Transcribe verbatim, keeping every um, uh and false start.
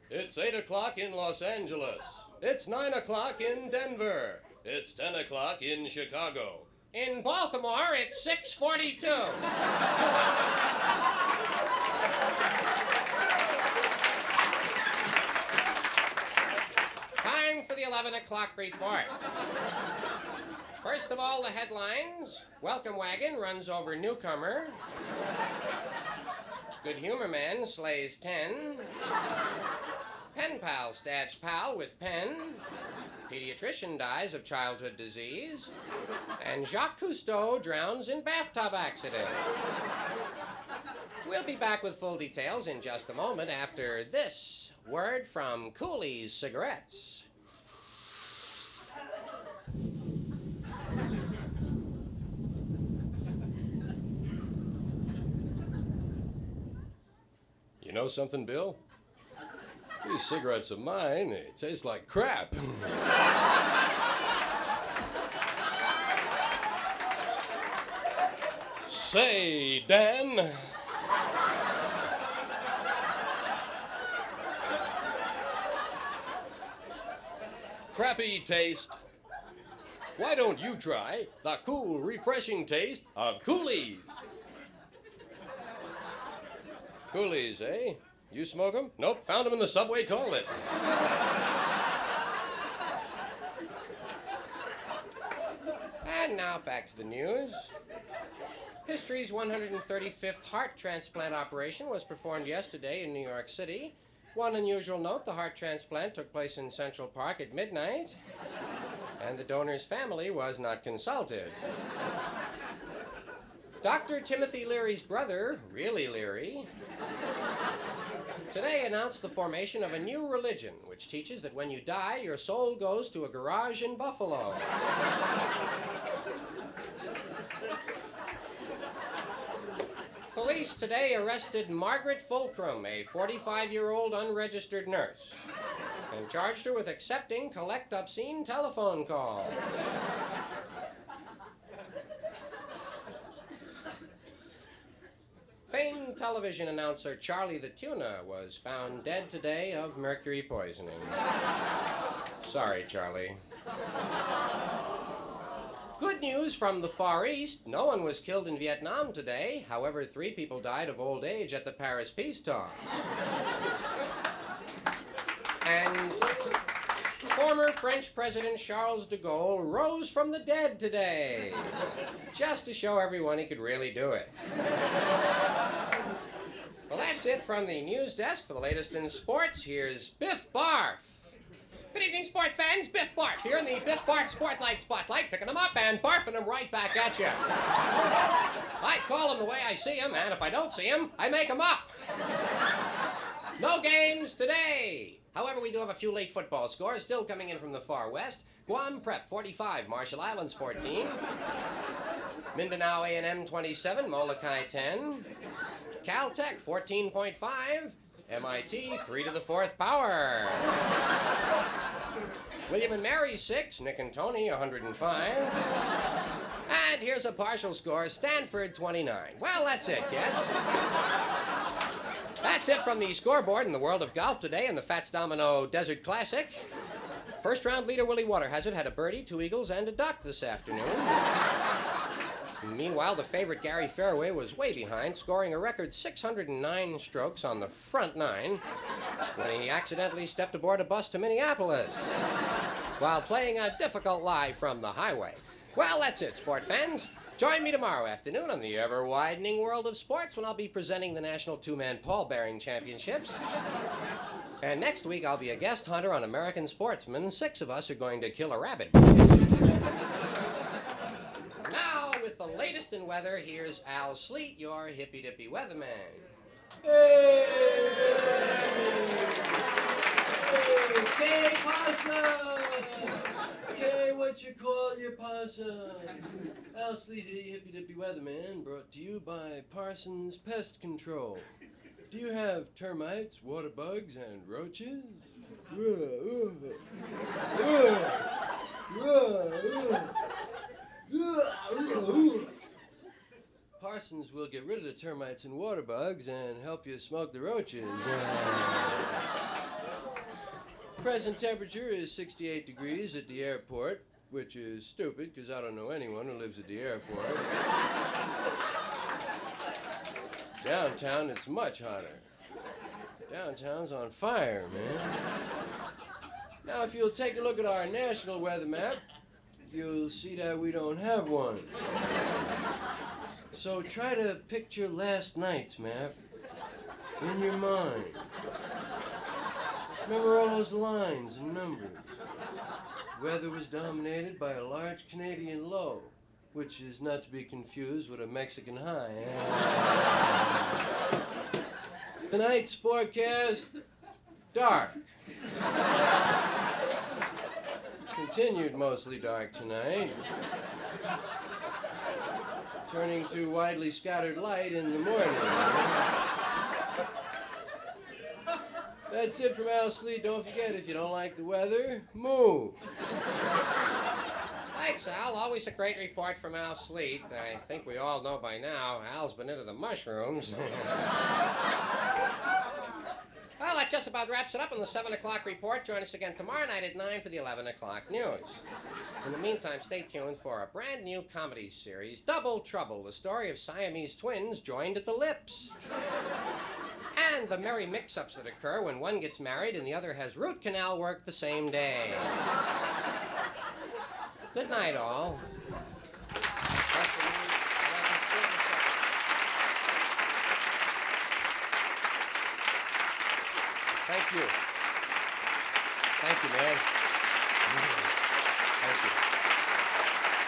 It's eight o'clock in Los Angeles. It's nine o'clock in Denver. It's ten o'clock in Chicago. In Baltimore, it's six forty-two. Time for the eleven o'clock report. First of all, the headlines. Welcome wagon runs over newcomer. Good humor man slays ten. Pen pal stabs pal with pen. Pediatrician dies of childhood disease. And Jacques Cousteau drowns in bathtub accident. We'll be back with full details in just a moment after this word from Cooley's Cigarettes. You know something, Bill? These cigarettes of mine, they taste like crap. Say, Dan. Crappy taste. Why don't you try the cool, refreshing taste of Cooley's? Cooley's, eh? You smoke 'em? Nope, found 'em in the subway toilet. And now back to the news. History's one hundred thirty-fifth heart transplant operation was performed yesterday in New York City. One unusual note, the heart transplant took place in Central Park at midnight, and the donor's family was not consulted. Doctor Timothy Leary's brother, really Leary, today announced the formation of a new religion which teaches that when you die, your soul goes to a garage in Buffalo. Police today arrested Margaret Fulcrum, a forty-five-year-old unregistered nurse, and charged her with accepting collect obscene telephone calls. Famed television announcer Charlie the Tuna was found dead today of mercury poisoning. Sorry, Charlie. Good news from the Far East. No one was killed in Vietnam today. However, three people died of old age at the Paris peace talks. And former French President Charles de Gaulle rose from the dead today, just to show everyone he could really do it. Well, that's it from the news desk. For the latest in sports, here's Biff Barf. Good evening, sport fans. Biff Barf here in the Biff Barf Sportlight Spotlight, picking them up and barfing them right back at you. I call them the way I see them, and if I don't see them, I make them up. No games today. However, we do have a few late football scores still coming in from the far west. Guam Prep forty-five, Marshall Islands fourteen. Mindanao A and M twenty-seven, Molokai ten. Caltech fourteen point five. M I T three to the fourth power. William and Mary six, Nick and Tony one hundred five. And here's a partial score, Stanford twenty-nine. Well, that's it, kids. That's it from the scoreboard in the world of golf today in the Fats Domino Desert Classic. First round leader Willie Waterhazard had a birdie, two eagles, and a duck this afternoon. Meanwhile, the favorite Gary Fairway was way behind, scoring a record six hundred nine strokes on the front nine when he accidentally stepped aboard a bus to Minneapolis while playing a difficult lie from the highway. Well, that's it, sport fans. Join me tomorrow afternoon on the ever-widening world of sports when I'll be presenting the National Two-Man Pall Bearing Championships. And next week, I'll be a guest hunter on American Sportsman. Six of us are going to kill a rabbit. Now, with the latest in weather, here's Al Sleet, your hippy-dippy weatherman. Hey! Hey, pasta! Okay, what you call your possum? Al Sleet, hippy-dippy weatherman, brought to you by Parsons Pest Control. Do you have termites, water bugs, and roaches? Parsons will get rid of the termites and water bugs and help you smoke the roaches. Present temperature is sixty-eight degrees at the airport, which is stupid because I don't know anyone who lives at the airport. Downtown, it's much hotter. Downtown's on fire, man. Now, if you'll take a look at our national weather map, you'll see that we don't have one. So try to picture last night's map in your mind. Remember all those lines and numbers. Weather was dominated by a large Canadian low, which is not to be confused with a Mexican high. Tonight's forecast, dark. Continued mostly dark tonight. Turning to widely scattered light in the morning. That's it from Al Sleet. Don't forget, if you don't like the weather, move. Thanks, Al. Always a great report from Al Sleet. I think we all know by now Al's been into the mushrooms. Well, that just about wraps it up on the seven o'clock report. Join us again tomorrow night at nine for the eleven o'clock news. In the meantime, stay tuned for a brand new comedy series, Double Trouble, the story of Siamese twins joined at the lips. And the merry mix-ups that occur when one gets married and the other has root canal work the same day. Good night, all. Thank you. Thank you, man. Thank you.